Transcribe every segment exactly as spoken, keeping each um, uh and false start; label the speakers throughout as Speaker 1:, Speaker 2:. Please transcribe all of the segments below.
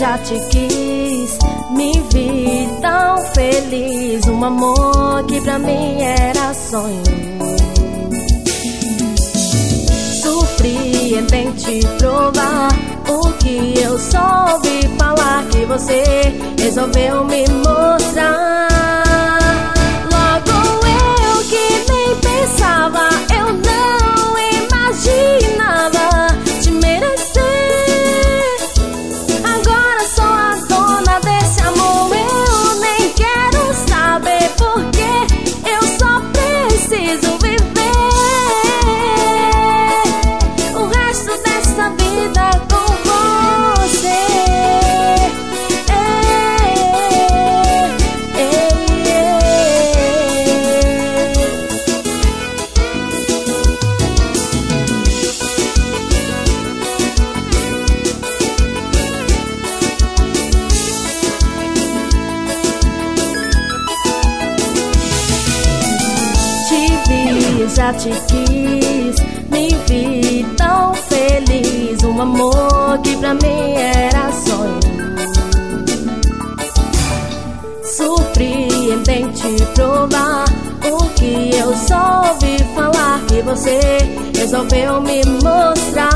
Speaker 1: já te quis, me vi tão feliz. Um amor que pra mim era sonho. Sofri em te provar o que eu soube falar, que você resolveu me mostrar. Logo eu que nem pensava, eu não imaginava te merecer. Agora sou a dona desse amor, eu nem quero saber porque eu só preciso viver o resto dessa vida com você. Já te quis, me vi tão feliz. Um amor que pra mim era sonho. Sofri em bem te provar o que eu soube falar, que você resolveu me mostrar.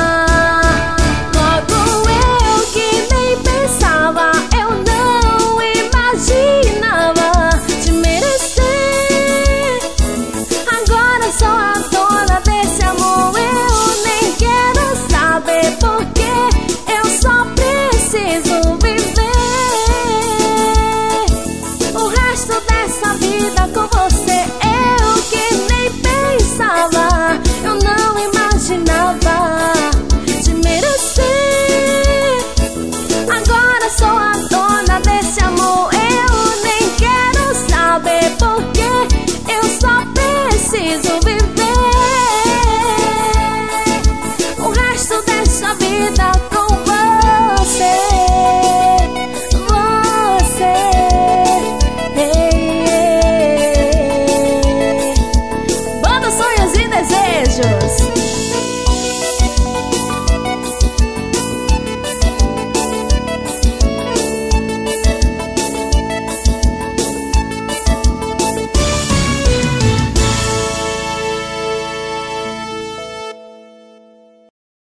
Speaker 1: Logo eu que nem pensava, eu não imaginava te merecer. Sou a dona desse amor, eu nem quero saber porque eu só preciso viver o resto dessa vida com você. Eu que nem pensava,